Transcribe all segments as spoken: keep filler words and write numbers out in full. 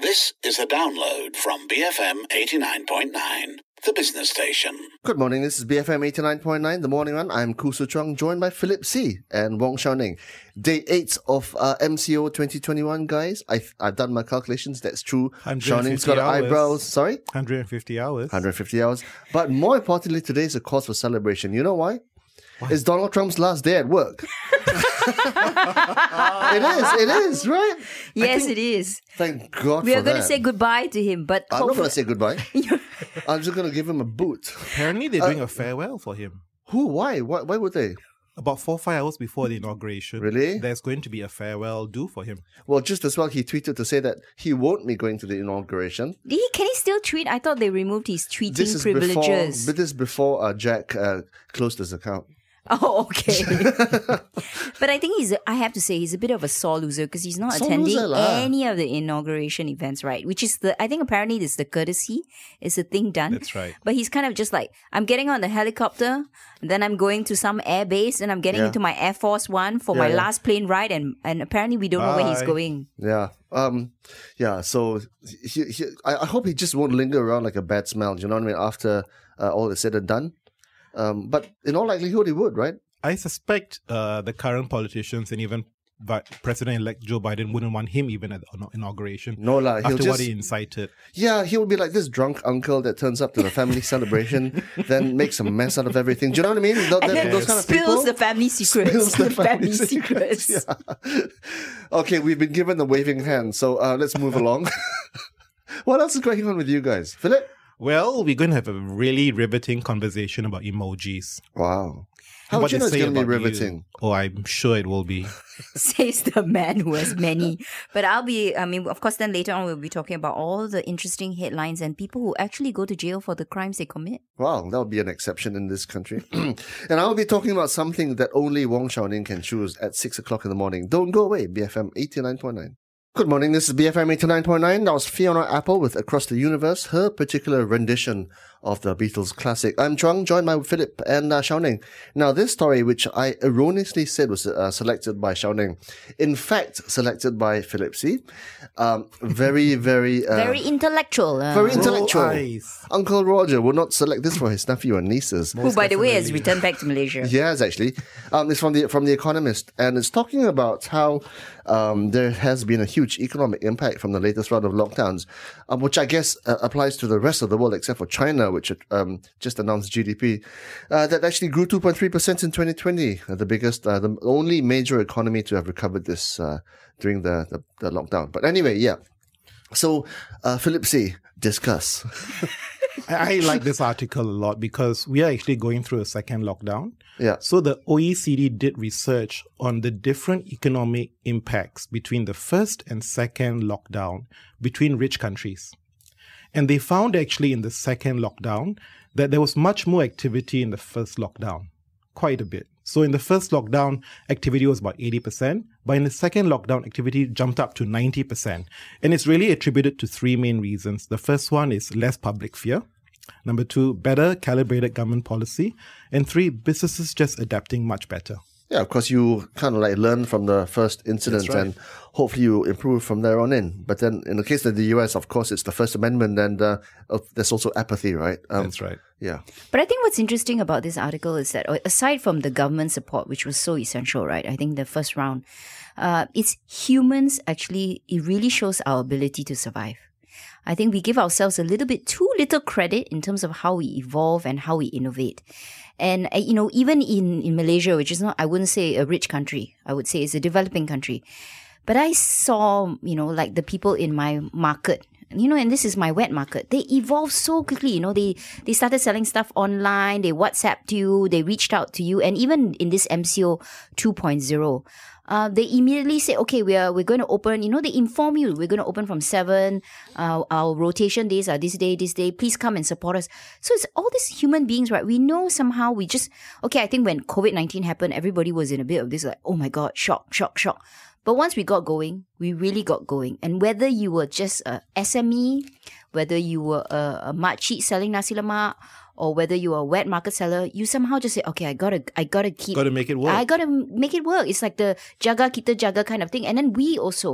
This is a download from B F M eighty-nine point nine, the business station. Good morning, this is B F M eighty-nine point nine, the morning run. I'm Khoo Su Chuang, joined by Philip C. and Wong Xiaoning. Day eight of uh, M C O twenty twenty-one, guys. I've, I've done my calculations, that's true. Xiaoning's got hours. eyebrows, sorry? one hundred fifty hours. one hundred fifty hours. But more importantly, today is a cause for celebration. You know why? Why? It's Donald Trump's last day at work. It is, it is, right? Yes, think, it is. Thank God we for are going that. to say goodbye to him, but I'm not going to say goodbye. I'm just going to give him a boot. Apparently, they're doing uh, a farewell for him. Who? Why? Why? Why would they? About four, five hours before the inauguration. Really? There's going to be a farewell due for him. Well, just as well, he tweeted to say that he won't be going to the inauguration. Did he, can he still tweet? I thought they removed his tweeting this is privileges. Before, but this is before uh, Jack uh, closed his account. Oh, okay. But I think he's, a, I have to say, he's a bit of a sore loser because he's not sore attending loser any of the inauguration events, right? Which is the, I think apparently this is the courtesy, is the thing done. That's right. But he's kind of just like, I'm getting on the helicopter, then I'm going to some air base, and I'm getting yeah. into my Air Force One for yeah, my yeah. last plane ride, and, and apparently we don't Bye. know where he's going. Yeah. Um. Yeah, so he, he, I, I hope he just won't linger around like a bad smell, do you know what I mean, after uh, all is said and done. Um. But in all likelihood, he would, right? I suspect uh, the current politicians and even President-elect Joe Biden wouldn't want him even at the inauguration. No lah. After just, what he incited. Yeah, he will be like this drunk uncle that turns up to the family celebration, then makes a mess out of everything. Do you know what I mean? Th- And then those kind of spills people. the family secrets. Spills the the family, family secrets. secrets. Yeah. Okay, we've been given the waving hand, so uh, let's move along. What else is going on with you guys? Philip? Well, we're going to have a really riveting conversation about emojis. Wow. How would what you know they it's say going to be about riveting? you. Oh, I'm sure it will be. Says the man who has many. But I'll be, I mean, of course, then later on we'll be talking about all the interesting headlines and people who actually go to jail for the crimes they commit. Wow, that would be an exception in this country. And I'll be talking about something that only Wong Xiaoning can choose at six o'clock in the morning. Don't go away, B F M eighty-nine point nine. Good morning, this is B F M eighty-nine point nine. That was Fiona Apple with Across the Universe, her particular rendition of the Beatles classic. I'm Chuang, joined by Philip and uh, Xiaoning. Now, this story, which I erroneously said was uh, selected by Xiaoning, in fact, selected by Philip C. Um, very, very... Uh, very intellectual. Uh, very intellectual. Eyes. Uncle Roger will not select this for his nephew and nieces. who, by the way, has returned back to Malaysia. He has, actually. Um, it's from the from the Economist, and it's talking about how um, there has been a huge economic impact from the latest round of lockdowns, um, which I guess uh, applies to the rest of the world except for China, which um, just announced G D P, uh, that actually grew two point three percent in twenty twenty, uh, the biggest, uh, the only major economy to have recovered this uh, during the, the, the lockdown. But anyway, yeah. So, uh, Philip C., discuss. I, I like this article a lot because we are actually going through a second lockdown. Yeah. So the O E C D did research on the different economic impacts between the first and second lockdown between rich countries. And they found actually in the second lockdown that there was much more activity in the first lockdown, quite a bit. So in the first lockdown, activity was about eighty percent, but in the second lockdown, activity jumped up to ninety percent. And it's really attributed to three main reasons. The first one is less public fear. Number two, better calibrated government policy. And three, businesses just adapting much better. Yeah, of course, you kind of like learn from the first incident, right. and hopefully you improve from there on in. But then in the case of the U S, of course, it's the First Amendment, and uh, there's also apathy, right? Um, That's right. Yeah. But I think what's interesting about this article is that aside from the government support, which was so essential, right? I think the first round, uh, it's humans actually, it really shows our ability to survive. I think we give ourselves a little bit too little credit in terms of how we evolve and how we innovate. And, uh, you know, even in, in Malaysia, which is not, I wouldn't say a rich country, I would say it's a developing country. But I saw, you know, like the people in my market, you know, and this is my wet market, they evolved so quickly. You know, they, they started selling stuff online, they WhatsApped you, they reached out to you. And even in this M C O two point oh, Uh, they immediately say, okay, we are, we're going to open, you know, they inform you, we're going to open from seven, uh, our rotation days are this day, this day, please come and support us. So it's all these human beings, right? We know somehow we just, okay, I think when COVID nineteen happened, everybody was in a bit of this like, oh my God, shock, shock, shock. But once we got going, we really got going. And whether you were just a S M E, whether you were a, a makcik selling nasi lemak, or whether you are a wet market seller, you somehow just say, okay, I gotta, I gotta keep, Gotta make it work. I gotta make it work. It's like the jaga kita jaga kind of thing. And then we also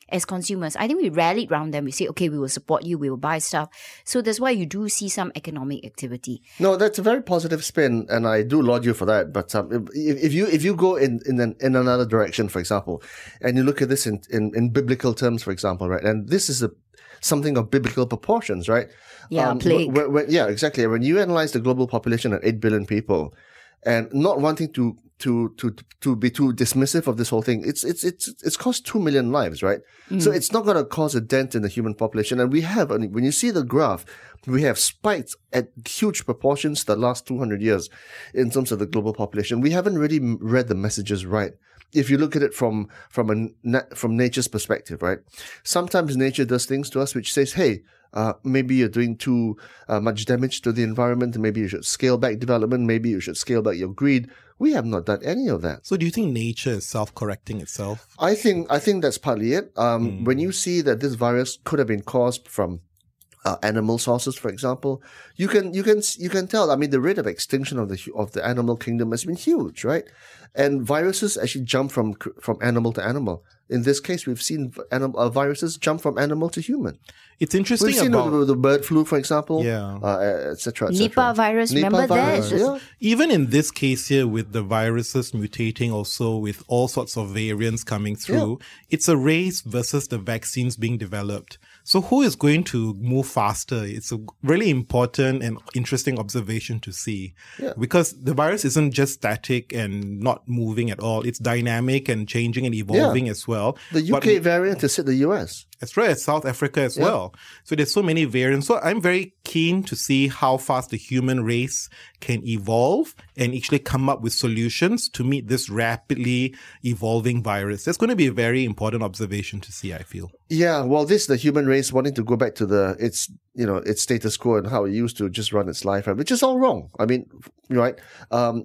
as consumers. I think we rallied around them. We say, okay, we will support you, we will buy stuff. So that's why you do see some economic activity. No, that's a very positive spin, and I do laud you for that. But um, if, if you if you go in in, an, in another direction, for example, and you look at this in, in, in biblical terms, for example, right, and this is a something of biblical proportions, right? Yeah, um, plague. When, when, yeah, exactly. When you analyze the global population at eight billion people, and not wanting to to to to be too dismissive of this whole thing, it's it's it's it's cost two million lives, right? Mm. So it's not going to cause a dent in the human population. And we have, when you see the graph, we have spiked at huge proportions the last two hundred years in terms of the global population. We haven't really read the messages right. If you look at it from from a na- from nature's perspective, right? Sometimes nature does things to us which says, hey, uh, maybe you're doing too uh, much damage to the environment. Maybe you should scale back development. Maybe you should scale back your greed. We have not done any of that. So do you think nature is self-correcting itself? I think I think that's partly it. Um, Mm. When you see that this virus could have been caused from Uh, animal sources, for example, you can you can you can tell. I mean, the rate of extinction of the of the animal kingdom has been huge, right? And viruses actually jump from from animal to animal. In this case, we've seen anim- uh, viruses jump from animal to human. It's interesting We've seen about the, the bird flu, for example, Yeah. uh, et cetera, et cetera. Nipah virus, remember that? virus, yeah. even in this case here with the viruses mutating also with all sorts of variants coming through, it's a race versus the vaccines being developed. So who is going to move faster? It's a really important and interesting observation to see. Yeah. Because the virus isn't just static and not moving at all. It's dynamic and changing and evolving Yeah. as well. The U K But- variant has hit the U S. That's right, South Africa as Yeah. well. So there's so many variants. So I'm very keen to see how fast the human race can evolve and actually come up with solutions to meet this rapidly evolving virus. That's going to be a very important observation to see, I feel. Yeah, well, this the human race wanting to go back to the its you know its status quo and how it used to just run its life, right? Which is all wrong. I mean, right? Um,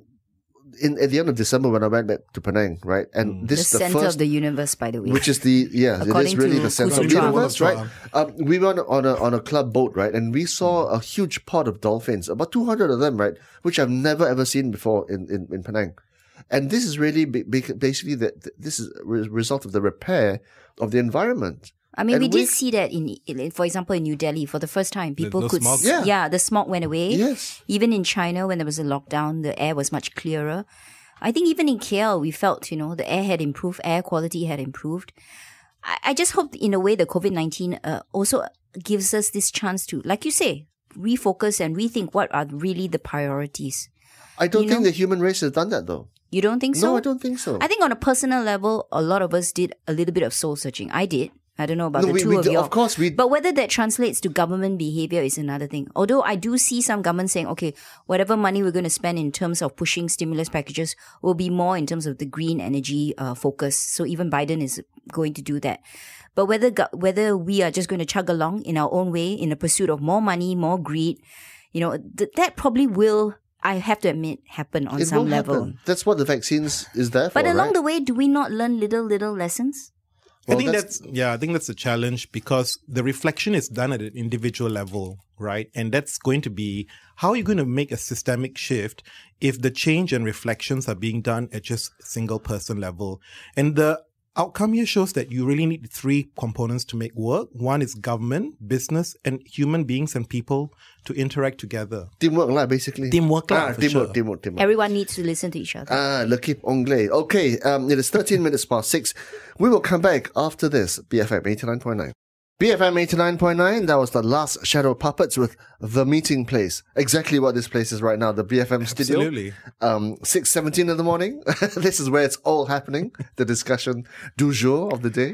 in at the end of December when I went back to Penang, right, and this The is the center first, of the universe, by the way. which is the yeah, it is According really to the center of the Kusutra. universe, right? Kusutra. Um, we went on a on a club boat, right, and we saw a huge pod of dolphins, about two hundred of them, right, which I've never ever seen before in in, in Penang. And this is really ba- ba- basically the, this is a re- result of the repair of the environment. I mean, And we we- did see that in, in, for example, in New Delhi for the first time. People no could, smog. s- Yeah. yeah, the smog went away. Yes. Even in China, when there was a lockdown, the air was much clearer. I think even in K L, we felt, you know, the air had improved, air quality had improved. I, I just hope, in a way, the COVID nineteen uh, also gives us this chance to, like you say, refocus and rethink what are really the priorities. I don't You think know- the human race has done that, though. You don't think so? No, I don't think so. I think on a personal level, a lot of us did a little bit of soul searching. I did. I don't know about No, the we- two we of do- you. of course we- But whether that translates to government behavior is another thing. Although I do see some governments saying, okay, whatever money we're going to spend in terms of pushing stimulus packages will be more in terms of the green energy uh, focus. So even Biden is going to do that. But whether go- whether we are just going to chug along in our own way in the pursuit of more money, more greed, you know, th- that probably will, I have to admit, happen on It some will level. happen. That's what the vaccines is there for, But along right? the way, do we not learn little, little lessons? Well, I think that's- that's, yeah, I think that's a challenge because the reflection is done at an individual level, right? And that's going to be how are you going to make a systemic shift if the change and reflections are being done at just single person level. And the outcome here shows that you really need three components to make work. One is government, business, and human beings and people to interact together. Teamwork lah, basically. Teamwork lah, ah, for teamwork, sure. teamwork, teamwork. Everyone needs to listen to each other. Ah, l'équipe anglais. Okay, um, it is thirteen minutes past six. We will come back after this. B F M eighty-nine point nine. B F M eighty-nine point nine, that was the last Shadow Puppets with The Meeting Place. Exactly what this place is right now, the B F M studio. Absolutely. Um, six seventeen in the morning. This is where it's all happening. The discussion du jour of the day.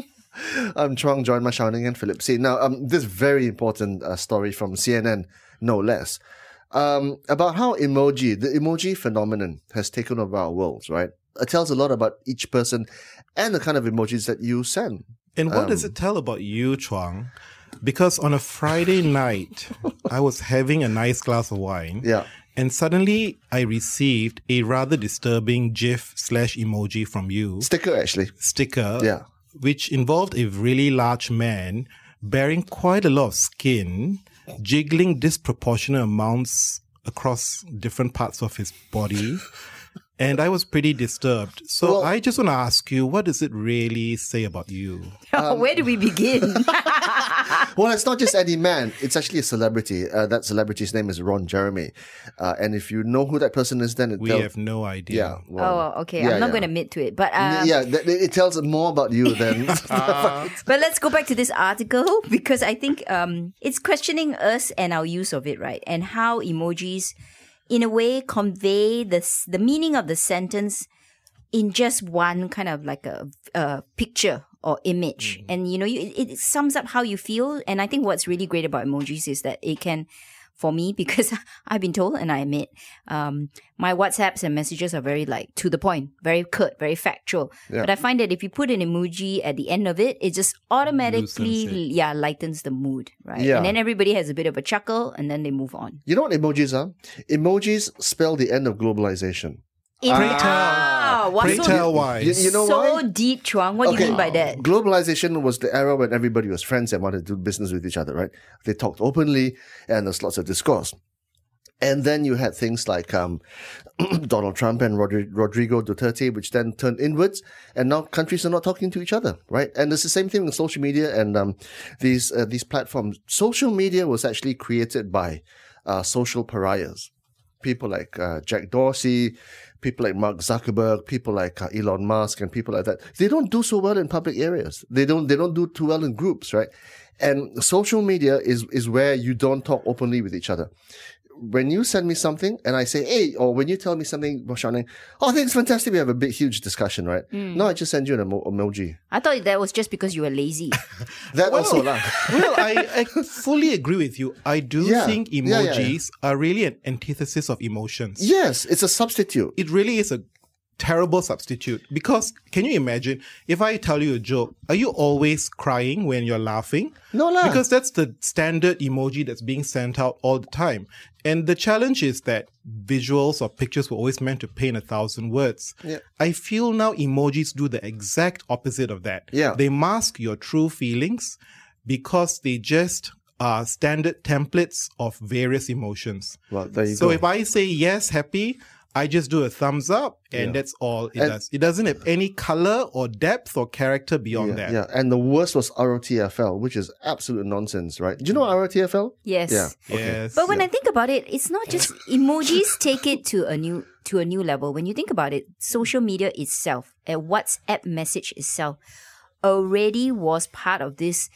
I'm Chuang, joined by Shouting and Philip C. Now, um, this very important uh, story from C N N, no less, um, about how emoji, the emoji phenomenon has taken over our worlds, right? It tells a lot about each person and the kind of emojis that you send. And what does Um, it tell about you, Chuang? Because on a Friday night, I was having a nice glass of wine. Yeah. And suddenly I received a rather disturbing GIF slash emoji from you, Sticker, actually. sticker, Yeah. which involved a really large man bearing quite a lot of skin, jiggling disproportionate amounts across different parts of his body. And I was pretty disturbed. So Well- I just want to ask you, what does it really say about you? Where do we begin? Well, it's not just any man. It's actually a celebrity. Uh, that celebrity's name is Ron Jeremy. Uh, and if you know who that person is, then it We tells... have no idea. Yeah. Well, Oh, okay. yeah, I'm not yeah. going to admit to it. But um, yeah, th- it tells more about you than... but let's go back to this article because I think um, it's questioning us and our use of it, right? And how emojis, in a way, convey the s- the meaning of the sentence in just one kind of like a, a picture or image. And, you know, you, it, it sums up how you feel. And I think what's really great about emojis is that it can, for me, because I've been told, and I admit, um, my WhatsApps and messages are very like to the point, very curt, very factual. Yeah. But I find that if you put an emoji at the end of it, it just automatically, Loosens it. yeah, lightens the mood, right? Yeah. And then everybody has a bit of a chuckle and then they move on. You know what emojis are? Emojis spell the end of globalization. In- Pray tell. Ah, what's Pray so, tell why. You, you know so why? deep, Chuang. What do you mean by that? Globalization was the era when everybody was friends and wanted to do business with each other, right? They talked openly and there's lots of discourse. And then you had things like um, Donald Trump and Rodri- Rodrigo Duterte, which then turned inwards, and now countries are not talking to each other, right? And it's the same thing with social media and um, these uh, these platforms. Social media was actually created by uh, social pariahs, people like uh, Jack Dorsey, people like Mark Zuckerberg, people like uh, Elon Musk, and people like that. They don't do so well in public areas. They don't. They don't do too well in groups, right? And social media is is where you don't talk openly with each other. When you send me something and I say, hey, or when you tell me something, Shawning, oh, I think it's fantastic. We have a big, huge discussion, right? No, I just send you an emo- emoji. I thought that was just because you were lazy. That also, lah. Well, I, I fully agree with you. I do Yeah. think Yeah, yeah, yeah. emojis are really an antithesis of emotions. Yes, it's a substitute. It really is a terrible substitute because can you imagine if I tell you a joke, are you always crying when you're laughing? No lah. Because that's the standard emoji that's being sent out all the time. And the challenge is that visuals or pictures were always meant to paint a thousand words. Yeah. I feel now emojis do the exact opposite of that. Yeah. They mask your true feelings because they just are standard templates of various emotions. Well, there you So go. if I say yes, happy, I just do a thumbs up and Yeah. that's all it And- does. It doesn't have any color or depth or character beyond yeah, that. yeah, and the worst was R O T F L, which is absolute nonsense, right? Do you know R O T F L? Yes. Yeah. Yes. But when I think about it, it's not just emojis take it to a new to a new level. When you think about it, social media itself, a WhatsApp message itself, already was part of this,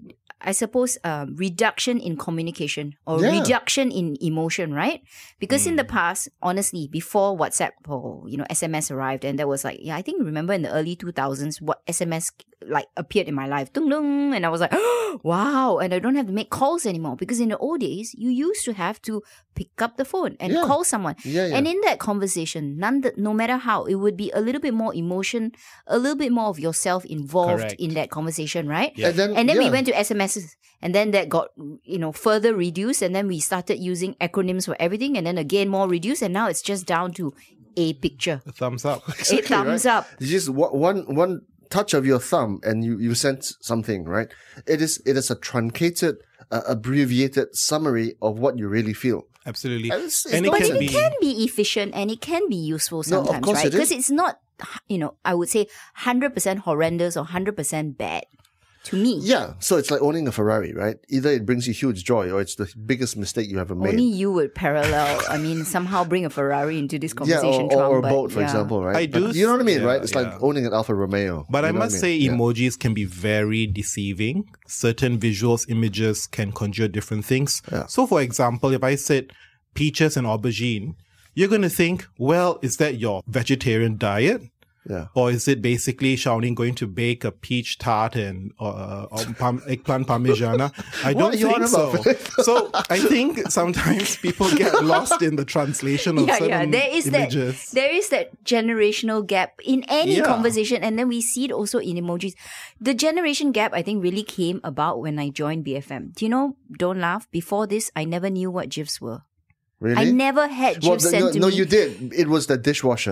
I suppose, um, reduction in communication or Yeah. reduction in emotion, right? Because in the past, honestly, before WhatsApp or you know S M S arrived, and there was like, yeah, I think remember in the early two thousands, what S M S like appeared in my life, dung dung, and I was like, wow, and I don't have to make calls anymore because in the old days, you used to have to pick up the phone and Yeah. call someone, Yeah, yeah. and in that conversation, none, the, no matter how, it would be a little bit more emotion, a little bit more of yourself involved Correct. in that conversation, right? Yeah. And then, And then yeah. we went to S M Ss, and then that got, you know, further reduced, and then we started using acronyms for everything, and then again more reduced, and now it's just down to a picture, a thumbs up. a Exactly, thumbs right? up. It's just one, one, one touch of your thumb and you, you sent something, right? It is, it is a truncated, uh, abbreviated summary of what you really feel. Absolutely. And it's- it's and it not can even- be It can be efficient and it can be useful No, of sometimes, course right? it is. Because it's not, you know, I would say one hundred percent horrendous or one hundred percent bad to me. Yeah. So it's like owning a Ferrari, right? Either it brings you huge joy or it's the biggest mistake you ever made. Only you would parallel, I mean, somehow bring a Ferrari into this yeah, conversation, or, or, Chuang, or a but boat, for yeah. example, right? I do But you know what I mean, s- right? yeah, It's yeah. like owning an Alfa Romeo. But You I know what must mean? say, Yeah. emojis can be very deceiving. Certain visuals, images can conjure different things. Yeah. So, for example, if I said peaches and aubergine, you're going to think, well, is that your vegetarian diet? Yeah. Or is it basically Shaoning going to bake a peach tart and uh, or palm, eggplant parmigiana? I What don't are you on think so. about? So I think sometimes people get lost in the translation of Yeah, certain yeah. There is images. that. There is that generational gap in any Yeah. conversation, and then we see it also in emojis. The generation gap, I think, really came about when I joined B F M. Do you know? Don't laugh. Before this, I never knew what GIFs were. Really? I never had GIFs well, the- sent no, to no, me. you did. It was the dishwasher.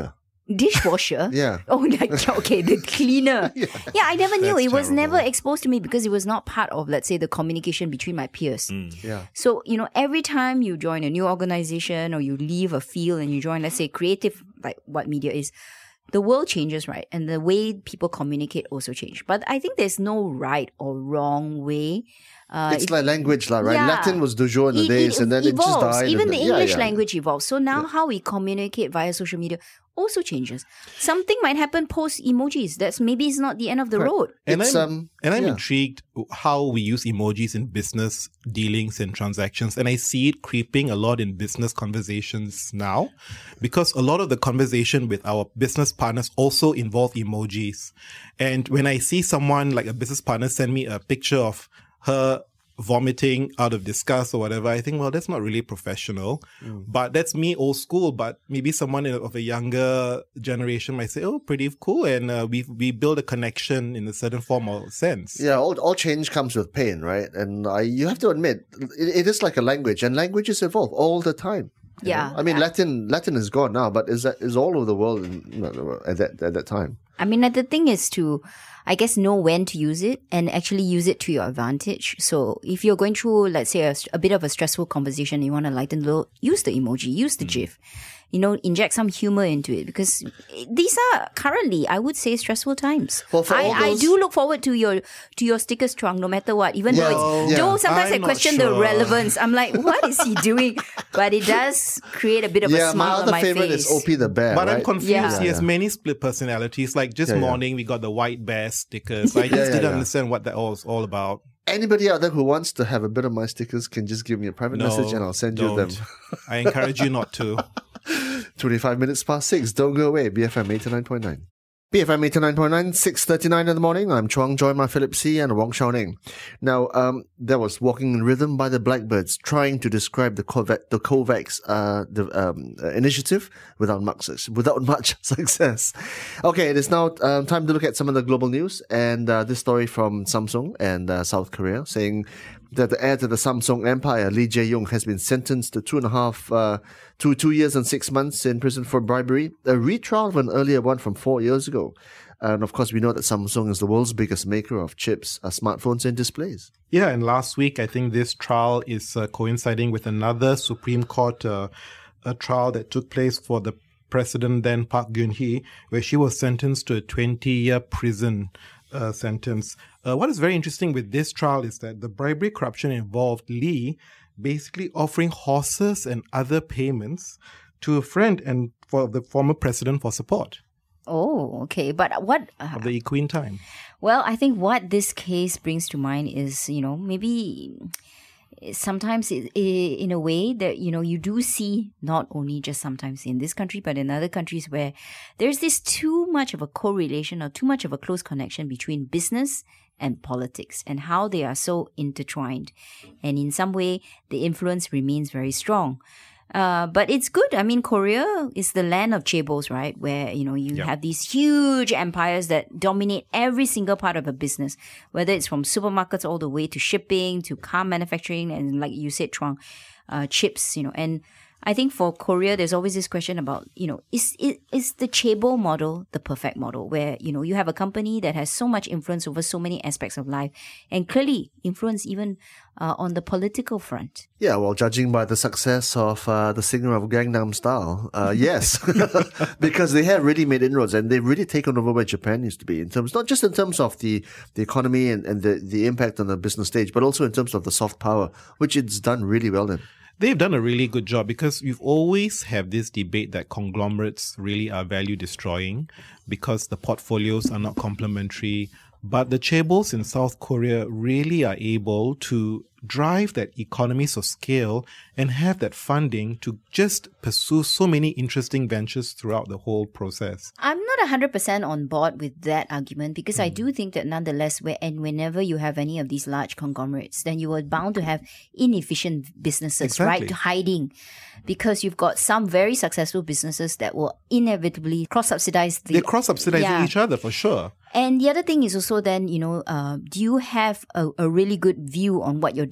Dishwasher? Yeah. Oh, like, okay, the cleaner. yeah. yeah, I never knew. That's it was terrible. never exposed to me because it was not part of, let's say, the communication between my peers. Yeah. So, you know, every time you join a new organization or you leave a field and you join, let's say, creative, like what media is, the world changes, right? And the way people communicate also change. But I think there's no right or wrong way. Uh, It's if- like language, lah, right? Yeah. Latin was du jour in the it, days, it and then it just evolves. died. Even and the then- yeah, English yeah. language evolves. So now how we communicate via social media also changes. Something might happen post emojis. That's maybe it's not the end of the road. And It's, I'm, um, and I'm yeah. intrigued how we use emojis in business dealings and transactions. And I see it creeping a lot in business conversations now because a lot of the conversation with our business partners also involve emojis. And when I see someone like a business partner send me a picture of her vomiting out of disgust or whatever, I think, well, that's not really professional. Mm. But that's me, old school. But maybe someone of a younger generation might say, oh, pretty cool. And uh, we we build a connection in a certain form or sense. Yeah, all, all change comes with pain, right? And I, you have to admit, it, it is like a language, and languages evolve all the time. you Yeah. know? I mean, Latin Latin is gone now, but is that is all over the world in, you know, at that at that time. I mean, the thing is to, I guess, know when to use it and actually use it to your advantage. So if you're going through, let's say, a, a bit of a stressful conversation, you want to lighten the load, use the emoji, use the GIF. You know, inject some humor into it because these are currently, I would say, stressful times. Well, for I, all I those- do look forward to your to your stickers trunk, no matter what. Even though Well, it's, yeah. though sometimes I'm I not question the sure. relevance. I'm like, what is he doing? But it does create a bit of Yeah, a my smile other on my favorite face. is O P the Bear. But right? I'm confused. Yeah. He has Yeah. many split personalities. Like just Yeah, yeah. morning, we got the white bear stickers. I just Yeah, yeah, didn't yeah. understand what that all was all about. Anybody out there who wants to have a bit of my stickers can just give me a private No, message and I'll send you don't. them. I encourage you not to. twenty-five minutes past six. Don't go away. B F M eighty-nine point nine. B F M eighty-nine point nine, six thirty-nine in the morning. I'm Chuang, joined by Philip C. and Wong Shao Ning. Now, um, that was Walking in Rhythm by the Blackbirds, trying to describe the COVAX, the COVAX uh, the, um, uh, initiative without much, without much success. Okay, it is now um, time to look at some of the global news. And uh, this story from Samsung and uh, South Korea saying that the heir to the Samsung empire, Lee Jae-yong, has been sentenced to two and a half, uh, to two years and six months in prison for bribery, a retrial of an earlier one from four years ago. And of course, we know that Samsung is the world's biggest maker of chips, uh, smartphones, and displays. Yeah, and last week, I think this trial is uh, coinciding with another Supreme Court uh, a trial that took place for the president then, Park Geun-hye, where she was sentenced to a twenty-year prison uh, sentence. Uh, what is very interesting with this trial is that the bribery corruption involved Lee basically offering horses and other payments to a friend and for the former president for support Oh, okay. But what? Uh, of the equine time. Well, I think what this case brings to mind is, you know, maybe sometimes it, it, in a way that, you know, you do see not only just sometimes in this country, but in other countries where there's this too much of a correlation or too much of a close connection between business and politics and how they are so intertwined. And in some way, the influence remains very strong. Uh, but it's good. I mean, Korea is the land of chaebols, right? Where, you know, you Yeah. have these huge empires that dominate every single part of a business, whether it's from supermarkets all the way to shipping, to car manufacturing, and like you said, Chuang, uh, chips, you know. And I think for Korea, there's always this question about, you know, is, is, is the chaebol model the perfect model where, you know, you have a company that has so much influence over so many aspects of life and clearly influence even uh, on the political front? Yeah, well, judging by the success of uh, the singer of Gangnam Style, uh, yes, because they have really made inroads and they've really taken over where Japan used to be in terms, not just in terms of the, the economy and, and the, the impact on the business stage, but also in terms of the soft power, which it's done really well in. They've done a really good job because you've always have this debate that conglomerates really are value destroying because the portfolios are not complementary. But the chaebols in South Korea really are able to drive that economies of scale and have that funding to just pursue so many interesting ventures throughout the whole process. I'm not one hundred percent on board with that argument because I do think that nonetheless, where and whenever you have any of these large conglomerates, then you are bound to have inefficient businesses, Exactly. right, hiding. Because you've got some very successful businesses that will inevitably cross-subsidize the... They're cross-subsidizing Yeah. each other for sure. And the other thing is also then, you know, uh, do you have a, a really good view on what you're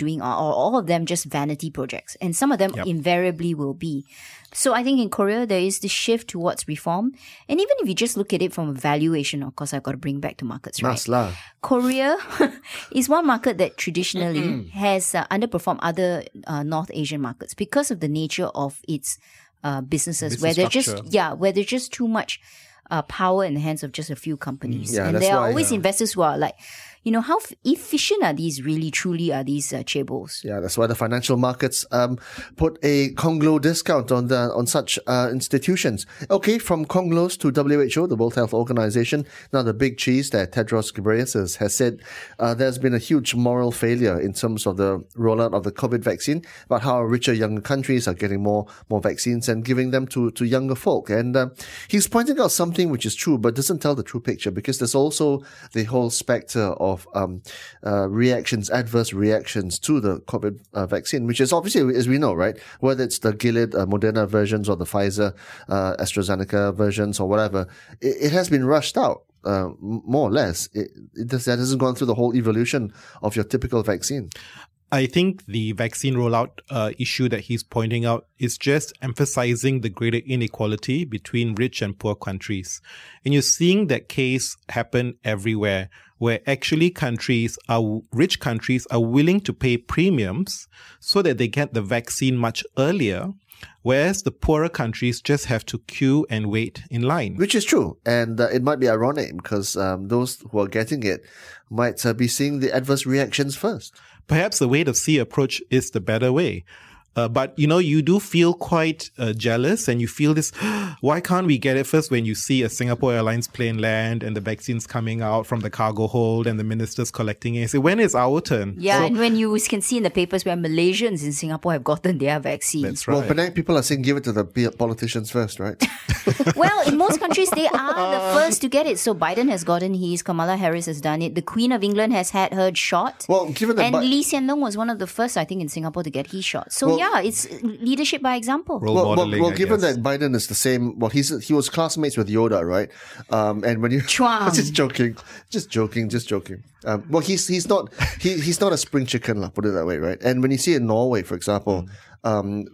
doing are, are all of them just vanity projects. And some of them Yep. invariably will be. So I think in Korea, there is this shift towards reform. And even if you just look at it from a valuation, of course, I've got to bring back to markets, right? Mas lah. Korea is one market that traditionally has uh, underperformed other uh, North Asian markets because of the nature of its uh, businesses, Business where they're just structure. yeah, where there's just too much uh, power in the hands of just a few companies, Yeah, and that's there are why, always uh, investors who are like, you know, how f- efficient are these really, truly are these uh, chaebols? Yeah, that's why the financial markets um, put a Conglo discount on the on such uh, institutions. Okay, from Conglos to W H O, the World Health Organization. Now, the big cheese there, Tedros Ghebreyesus, has said uh, there's been a huge moral failure in terms of the rollout of the COVID vaccine, about how richer, younger countries are getting more more vaccines and giving them to, to younger folk. And uh, he's pointing out something which is true, but doesn't tell the true picture, because there's also the whole specter of of um, uh, reactions, adverse reactions to the COVID uh, vaccine, which is obviously, as we know, right, whether it's the Gilead, uh, Moderna versions or the Pfizer, uh, AstraZeneca versions or whatever, it, it has been rushed out. Uh, more or less, it, it does, that hasn't gone through the whole evolution of your typical vaccine. I think the vaccine rollout uh, issue that he's pointing out is just emphasizing the greater inequality between rich and poor countries. And you're seeing that case happen everywhere, where actually countries are, rich countries are willing to pay premiums so that they get the vaccine much earlier, whereas the poorer countries just have to queue and wait in line. Which is true. And uh, it might be ironic because um, those who are getting it might uh, be seeing the adverse reactions first. Perhaps the wait and see approach is the better way. Uh, but, you know, you do feel quite uh, jealous, and you feel this, why can't we get it first, when you see a Singapore Airlines plane land and the vaccines coming out from the cargo hold and the ministers collecting it? You say, when is our turn? Yeah, So- and when you can see in the papers where Malaysians in Singapore have gotten their vaccines. That's right. Well, Penang people are saying give it to the p- politicians first, right? Well, in most countries, they are the first to get it. So Biden has gotten his, Kamala Harris has done it, the Queen of England has had her shot. Well, given that and Bi- Lee Hsien Loong was one of the first, I think, in Singapore to get his shot. So Well- yeah, it's leadership by example. Role Well, well, modeling, well I given guess. that Biden is the same, well, he's he was classmates with Yoda, right? Um, and when you Chuang. just joking, just joking, just joking. Um, well, he's he's not he he's not a spring chicken, lah, put it that way, right? And when you see in Norway, for example, um,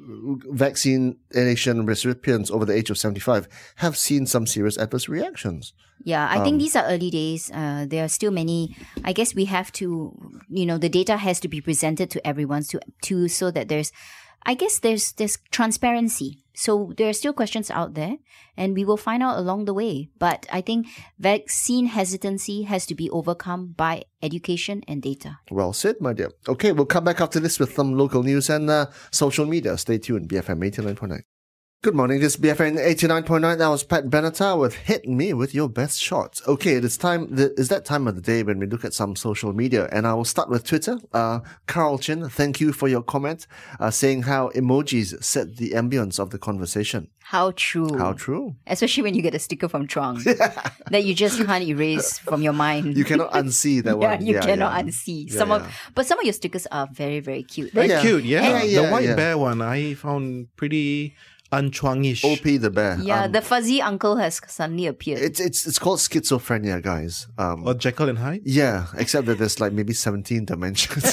vaccination recipients over the age of seventy-five have seen some serious adverse reactions. Yeah, I think these are early days. Uh, there are still many. I guess we have to, you know, the data has to be presented to everyone to to so that there's, I guess there's there's transparency. So there are still questions out there, and we will find out along the way. But I think vaccine hesitancy has to be overcome by education and data. Well said, my dear. Okay, we'll come back after this with some local news and uh, social media. Stay tuned. B F M eighty-nine point nine. Good morning, this is B F M eighty-nine point nine. That was Pat Benatar with Hit Me With Your Best Shots. Okay, it is time, the, it's that time of the day when we look at some social media, and I will start with Twitter. Uh, Carl Chin, thank you for your comment, uh, saying how emojis set the ambience of the conversation. How true. How true. Especially when you get a sticker from Chuang that you just can't erase from your mind. You cannot unsee that yeah, one. you cannot yeah. unsee. Yeah, some yeah. of, but some of your stickers are very, very cute. Very Yeah. cute, yeah. Yeah, yeah, the white yeah. bear one I found pretty unchuangish. O P the bear. Yeah, Um, the fuzzy uncle has suddenly appeared. it's, it's, it's called schizophrenia, guys. Um, Or Jekyll and Hyde. Yeah, except that there's like maybe seventeen dimensions.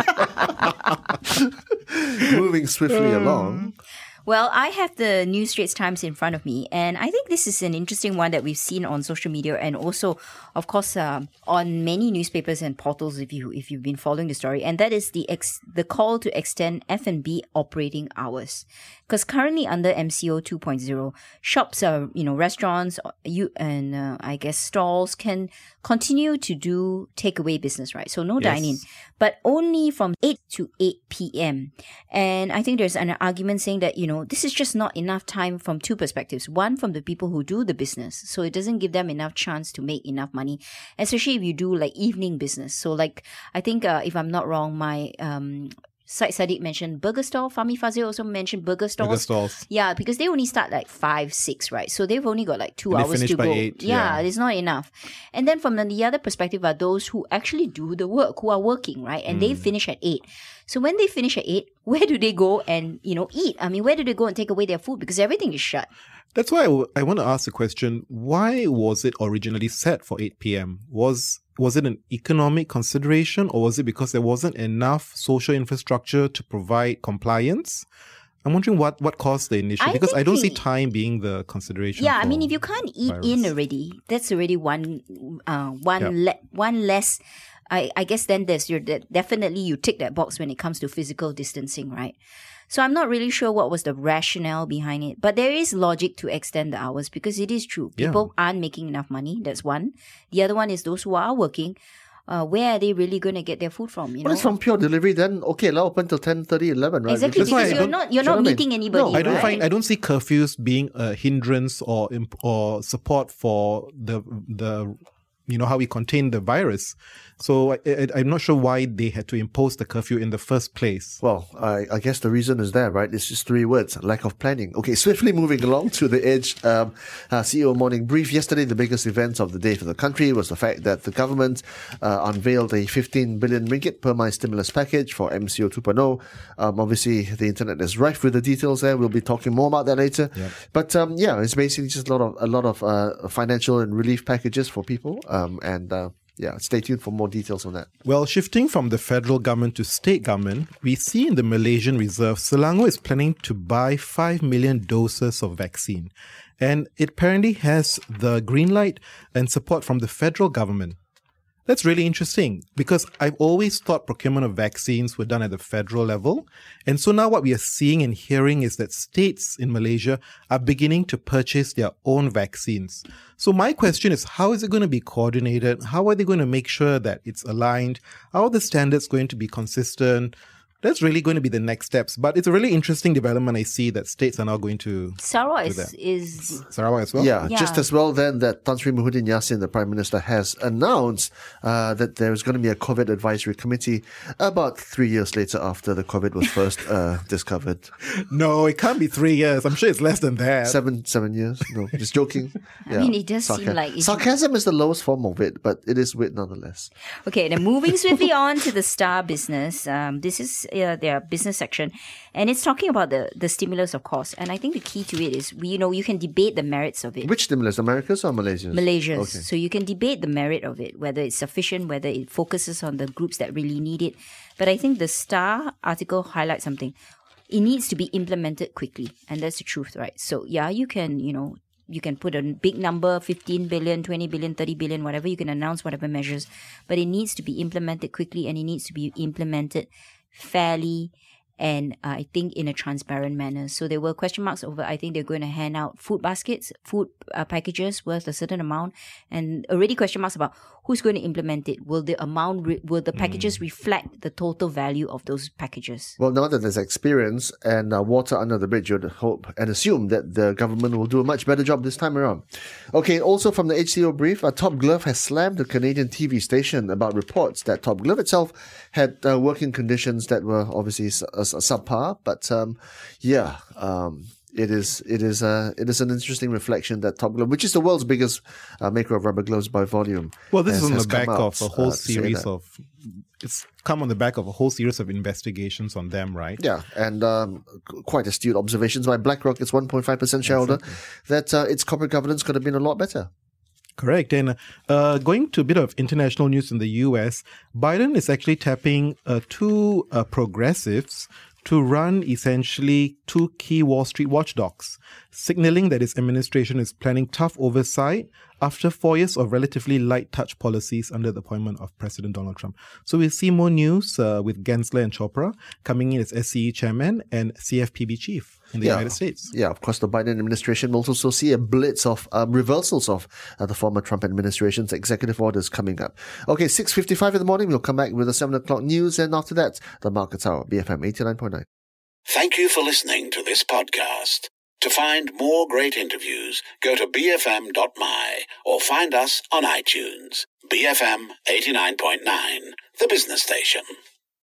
Moving swiftly along. Well, I have the New Straits Times in front of me, and I think this is an interesting one that we've seen on social media, and also, of course, uh, on many newspapers and portals. If you if you've been following the story, and that is the ex- the call to extend F and B operating hours, because currently under M C O two point oh, shops are you know restaurants you and uh, I guess stalls can continue to do takeaway business, right? So no Yes. dine-in, but only from eight to eight p.m. And I think there's an argument saying that, you know, this is just not enough time from two perspectives. One, from the people who do the business. So it doesn't give them enough chance to make enough money, especially if you do like evening business. So like, I think uh, if I'm not wrong, my um, Syed Sadiq mentioned burger stall. Fahmi Fazil also mentioned burger stalls. Burger stalls. Yeah, because they only start like five, six, right? So they've only got like two And they hours finish to by go. eight, yeah, yeah. it's not enough. And then from the other perspective are those who actually do the work, who are working, right? And Mm. they finish at eight. So when they finish at eight, where do they go and, you know, eat? I mean, where do they go and take away their food? Because everything is shut. That's why I, w- I want to ask the question, why was it originally set for eight p.m.? Was was it an economic consideration, or was it because there wasn't enough social infrastructure to provide compliance? I'm wondering what, what caused the initial, I because I don't think see the- time being the consideration. Yeah, I for mean, if you can't eat virus. in already, that's already one, uh, one, Yeah. le- one less. I, I guess then there's your de- definitely you tick that box when it comes to physical distancing, right? So I'm not really sure what was the rationale behind it, but there is logic to extend the hours because it is true. Yeah. People aren't making enough money. That's one. The other one is those who are working. Uh, where are they really going to get their food from? You Well, know, it's from pure delivery, then okay, allow open till ten thirty, eleven, right? exactly That's why because I you're don't- not you're Do you know not what I mean? meeting anybody. No, I don't right? find I don't see curfews being a hindrance or imp- or support for the the you know how we contain the virus. So I, I, I'm not sure why they had to impose the curfew in the first place. Well, I, I guess the reason is there, right? It's just three words: lack of planning. Okay, swiftly moving along to the Edge um, uh, C E O morning brief. Yesterday, the biggest event of the day for the country was the fact that the government uh, unveiled a fifteen billion ringgit per month stimulus package for M C O two point oh. Um, obviously, the internet is rife with the details there. We'll be talking more about that later. Yep. But um, yeah, it's basically just a lot of a lot of uh, financial and relief packages for people. Um, and uh, yeah, stay tuned for more details on that. Well, shifting from the federal government to state government, we see in the Malaysian reserve, Selangor is planning to buy five million doses of vaccine. And it apparently has the green light and support from the federal government. That's really interesting because I've always thought procurement of vaccines were done at the federal level. And so now what we are seeing and hearing is that states in Malaysia are beginning to purchase their own vaccines. So my question is, how is it going to be coordinated? How are they going to make sure that it's aligned? How are the standards going to be consistent? That's really going to be the next steps. But it's a really interesting development I see that states are now going to Sarawak do is, that. is Sarawak as well. Yeah, Yeah. just as well then that Tan Sri Muhyiddin Yassin, the Prime Minister, has announced uh, that there is going to be a COVID advisory committee about three years later after the COVID was first uh, discovered. No, it can't be three years. I'm sure it's less than that. Seven, seven years? No, just joking. I mean, it does seem like it should- sarcasm is the lowest form of wit, but it is wit nonetheless. Okay, then moving swiftly on to the Star business. Um, this is uh, their business section, and it's talking about the, the stimulus, of course. And I think the key to it is, we, you know, you can debate the merits of it. Which stimulus, America's or Malaysia's? Malaysia's. Okay. So you can debate the merit of it, whether it's sufficient, whether it focuses on the groups that really need it. But I think the Star article highlights something. It needs to be implemented quickly, and that's the truth, right? So yeah, you can, you know, you can put a big number, fifteen billion, twenty billion, thirty billion, whatever, you can announce whatever measures, but it needs to be implemented quickly, and it needs to be implemented fairly and uh, I think in a transparent manner. So there were question marks over, I think they're going to hand out food baskets, food uh, packages worth a certain amount, and already question marks about who's going to implement it. Will the amount, re- will the packages reflect the total value of those packages? Well, now that there's experience and uh, water under the bridge, you'd hope and assume that the government will do a much better job this time around. Okay, also from the H C O brief, uh, Top Glove has slammed the Canadian T V station about reports that Top Glove itself had uh, working conditions that were obviously s- s- subpar. But um, yeah, um, it is it is uh, it is an interesting reflection that Top Glove, which is the world's biggest uh, maker of rubber gloves by volume, Well, this has- is on has the back come out, of a whole uh, to say series that. of, it's come on the back of a whole series of investigations on them, right? Yeah, and um, qu- quite astute observations by BlackRock, its one point five percent shareholder, that uh, its corporate governance could have been a lot better. Correct. And uh, going to a bit of international news in the U S, Biden is actually tapping uh, two uh, progressives to run essentially two key Wall Street watchdogs, signaling that his administration is planning tough oversight after four years of relatively light touch policies under the appointment of President Donald Trump. So we'll see more news uh, with Gensler and Chopra coming in as S C E chairman and C F P B chief in the Yeah. United States. Yeah, of course, the Biden administration will also see a blitz of um, reversals of uh, the former Trump administration's executive orders coming up. Okay, six fifty-five in the morning, we'll come back with the seven o'clock news, and after that, the Markets Hour, B F M eighty-nine point nine. Thank you for listening to this podcast. To find more great interviews, go to b f m dot m y or find us on iTunes. B F M eighty-nine point nine, the business station.